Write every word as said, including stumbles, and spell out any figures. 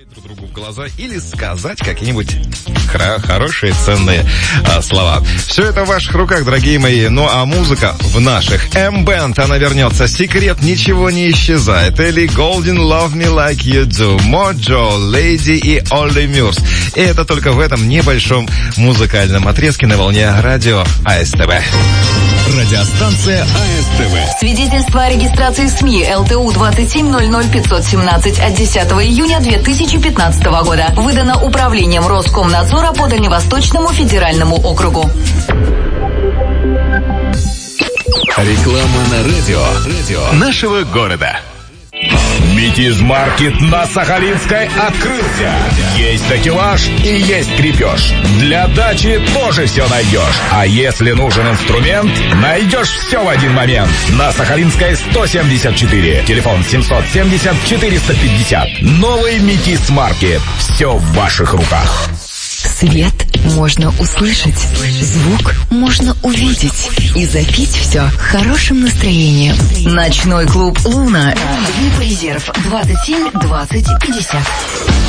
друг другу в глаза или сказать какие-нибудь хра- хорошие, ценные а, слова. Все это в ваших руках, дорогие мои. Ну а музыка в наших. M-Band, она вернется. Секрет, ничего не исчезает. Элли Голдин, Love Me Like You Do, Моджо, Леди и Олли Мюрс. И это только в этом небольшом музыкальном отрезке на волне радио АСТВ. Радиостанция АСТВ. Свидетельство о регистрации СМИ ЛТУ двадцать семь ноль ноль пятьсот семнадцать от десятого июня две тысячи пятнадцатого года. Выдано Управлением Роскомнадзора по Дальневосточному федеральному округу. Реклама на радио. Радио нашего города. Метиз Маркет на Сахалинской открылся. Есть такелаж и есть крепеж. Для дачи тоже все найдешь. А если нужен инструмент, найдешь все в один момент. На Сахалинской сто семьдесят четыре. Телефон семьсот семьдесят четыреста пятьдесят. Новый Метиз Маркет. Все в ваших руках. Свет можно услышать, звук можно увидеть и запить все хорошим настроением. Ночной клуб «Луна». Вип-резерв двадцать семь двадцать пятьдесят.